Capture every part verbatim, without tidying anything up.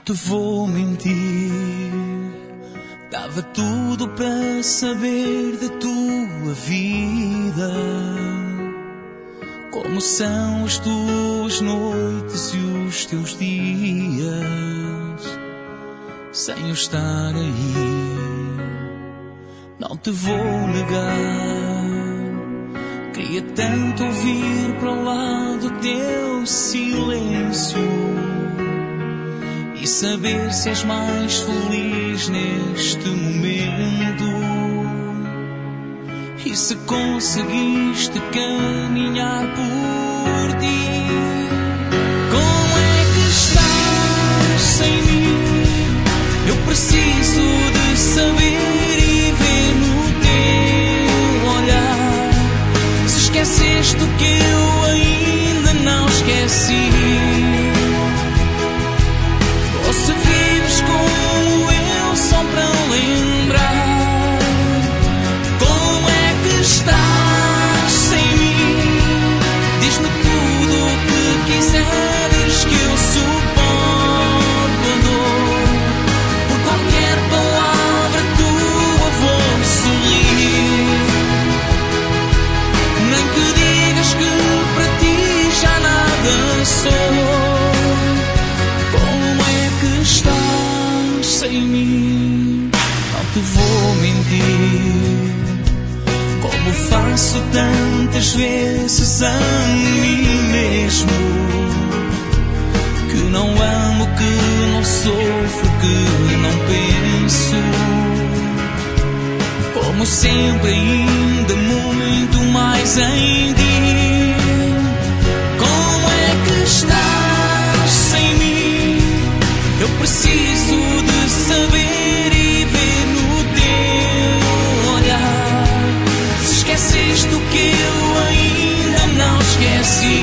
te vou mentir, dava tudo para saber da tua vida. Como são as tuas noites e os teus dias, sem eu estar aí. Não te vou negar, queria tanto ouvir para lá do teu silêncio e saber se és mais feliz neste momento, e se conseguiste caminhar por ti. Como é que estás sem mim? Eu preciso de saber e ver no teu olhar se esqueceste o que eu ainda não esqueci, ou se vives como eu só para lembrar. Como é que estás sem mim? Diz-me tudo o que quiseres que eu suporto a dor. Por qualquer palavra tua vou sorrir, nem que digas que para ti já nada sou. Como é que estás sem mim? Não te vou mentir, como faço tantas vezes a mim mesmo, que não amo, que não sofro, que não penso. Como sempre, ainda muito mais em ti. Como é que estás sem mim? Eu preciso de saber e ver no teu olhar se esqueceste o que eu ainda não esqueci,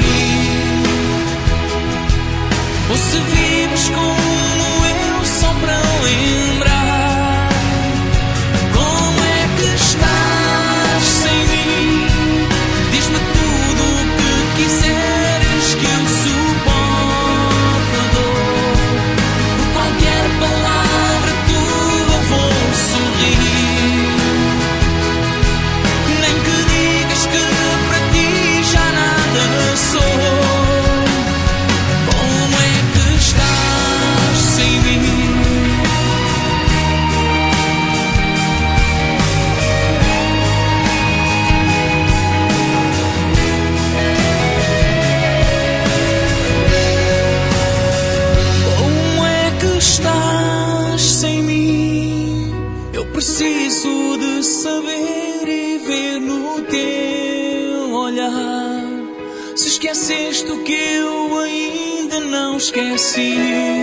ou se vives como eu só para lembrar. Como é que estás sem mim? Diz-me tudo o que quiseres que eu suporto a dor. Por qualquer palavra tua vou sorrir, nem que digas que para ti já nada sou. Como é que estás sem mim? Como é que estás sem mim? Eu preciso de saber e ver no teu olhar se esqueceste o que eu ainda não esqueci,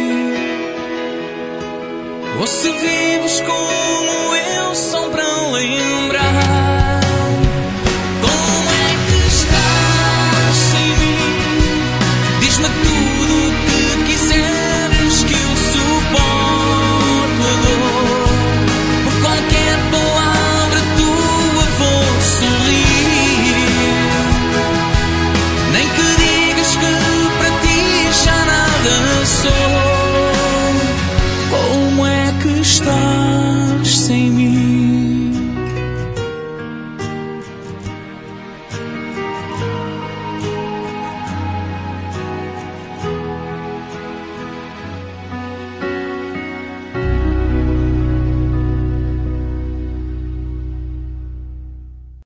ou se vives como eu só para lembrar. Como é que estás sem mim? Diz-me tudo o que quiseres que eu suporto a dor. Por qualquer palavra tua vou sorrir, nem que digas que para ti já nada sou. Como é que estás?